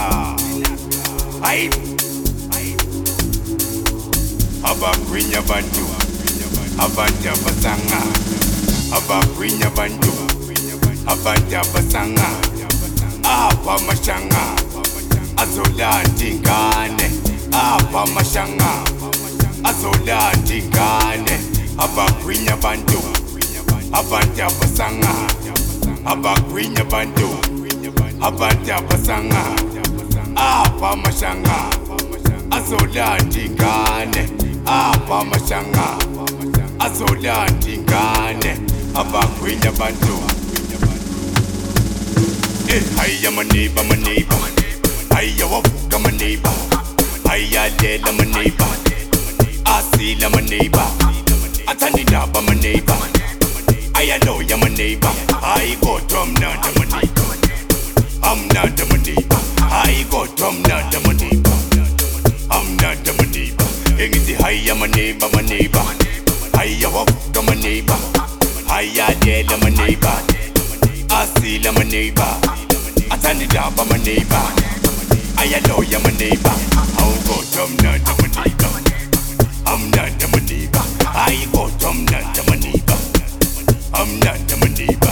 Ay abakwinya bantu abantu abasanga abakwinya bantu abantu abasanga abamashanga azolanda ingane abamashanga azolanda ingane abakwinya bantu abantu abasanga abakwinya bantu abantu abasanga abamashanga azolanda ingane abamashanga azolanda ingane abakwinya bantu Hiya maniba maniba Hiya wavuka maniba Hiya lela maniba Asila maniba Atanidaba maniba Hiya loya maniba I go drum nanda maniba I'm nanda maniba I go drum nanda maniba I'm nanda maniba Engiti hiya maniba maniba Hiya wavuka maniba Hiya lela maniba Asila maniba Atanidaba maniba Ayaloya maniba How go drum nanda maniba I'm nanda maniba I go drum nanda maniba I'm nanda maniba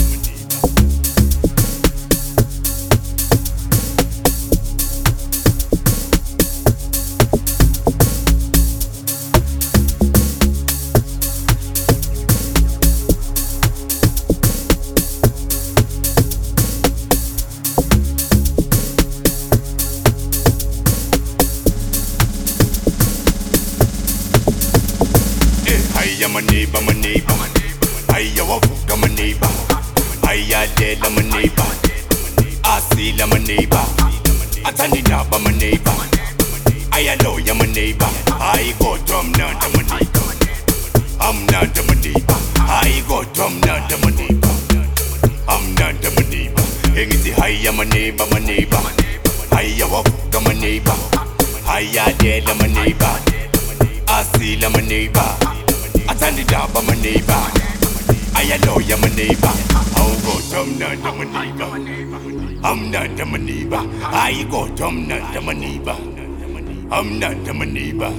Hiya maniba maniba Hiya wavuka maniba Hiya lela maniba Asila maniba Atanidaba maniba Ayaloya maniba I go drum nanda maniba I'm nanda maniba I go drum nanda maniba I'm nanda maniba Engiti hiya maniba maniba Hiya wavuka maniba Hiya lela maniba Asila maniba Atanidaba maniba Ayaloya maniba How go drum nanda maniba I'm nanda maniba I go drum nanda maniba I'm nanda maniba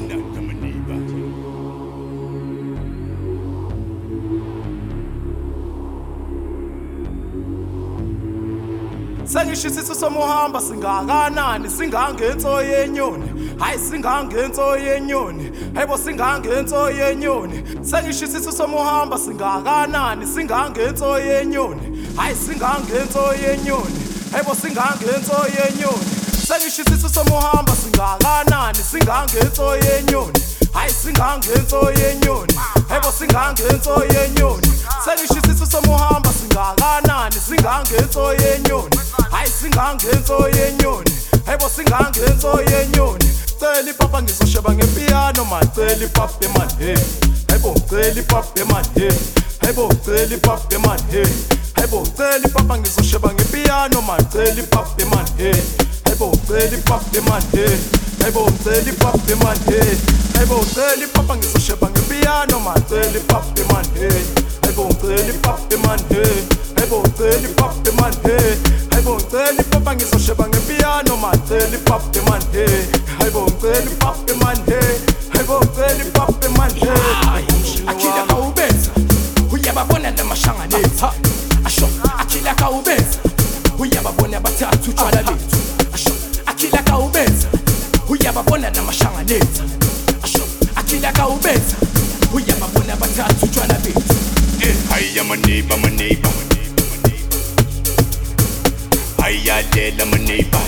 Sengishisiso somuhamba singakanani singangenso yenyoni hayi singangenso yenyoni hayibo singangenso yenyoni Sengishisiso somuhamba singakanani singangenso yenyoni hayi singangenso yenyoni hayibo singangenso yenyoni Sengishisiso somuhamba singakanani singangenso yenyoni hayi singangenso yenyoni hayibo singangenso yenyoni Sengishisiso somuhamba singakanani singangenso yenyoni hayi singangenso yenyoni hayibo singangenso yenyoni Celi papa ngizosheba ngepiano man celi papa man hey hayibo celi papa man hey hayibo celi papa man hey hayibo celi papa ngizosheba ngepiano man celi papa man hey hayibo celi papa man hey hayibo celi papa man hey hayibo celi papa ngizosheba ngepiano man celi papa man hey hayibo celi papa man hey hayibo celi papa man hey hayibo celi papa ngizosheba ngepiano man celi papa man hey hayibo celi papa man hey hayibo celi papa man hey Akila kaubenza uyababona namashangane asho akila kaubenza uyababona bathathu tshwala lethu asho akila kaubenza uyababona namashangane asho akila kaubenza uyababona bathathu tshwala lethu Hiya maniba maniba Hiya lela maniba